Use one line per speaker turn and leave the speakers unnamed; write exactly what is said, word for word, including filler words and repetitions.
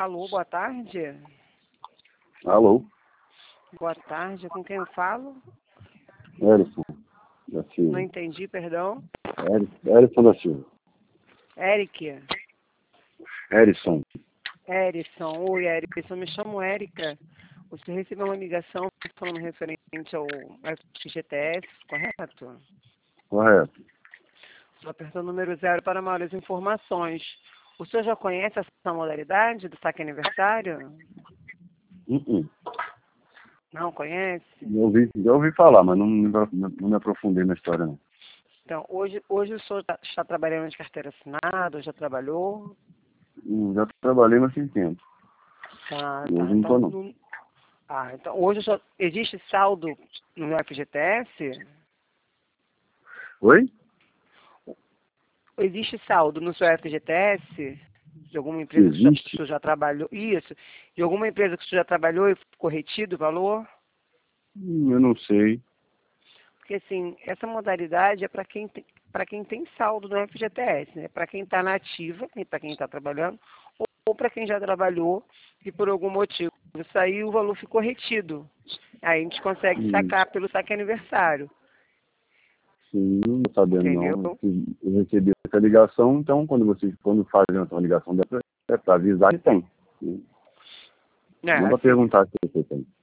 Alô, boa tarde.
Alô?
Boa tarde, com quem eu falo?
Erison da Silva.
Não entendi, perdão.
Eri- Erison da Silva.
Eric.
Erison.
Erison. Oi, Erison, me chamo Érica. Você recebeu uma ligação falando referente ao F G T S, correto?
Correto.
Estou apertando o número zero para maiores informações. O senhor já conhece essa modalidade do saque aniversário?
Uh-uh.
Não conhece?
Já ouvi, já ouvi falar, mas não, não, não me aprofundei na história, não.
Então, hoje, hoje o senhor tá- está trabalhando de carteira assinada, ou já trabalhou?
Hum, Já trabalhei, mas tem tempo.
Tá,
E
tá.
hoje não tô,
Então,
não.
não- ah, então hoje só existe saldo no F G T S?
Oi?
Existe saldo no seu F G T S? De alguma empresa que o senhor-
Existe?
o senhor já trabalhou? Isso. De alguma empresa que o senhor já trabalhou e ficou retido o valor?
Hum, Eu não sei.
Porque, assim, essa modalidade é para quem tem, para quem tem saldo no F G T S, né? Para quem está na ativa, para quem está trabalhando, ou, ou para quem já trabalhou e por algum motivo saiu, o valor ficou retido. Aí a gente consegue
Hum,
sacar pelo saque aniversário,
Sim, não tô sabendo,
entendeu?
não. Eu recebi essa ligação, então quando vocês quando fazem essa ligação dessa, é para avisar que tem.
É,
Não para
assim,
perguntar se você tem.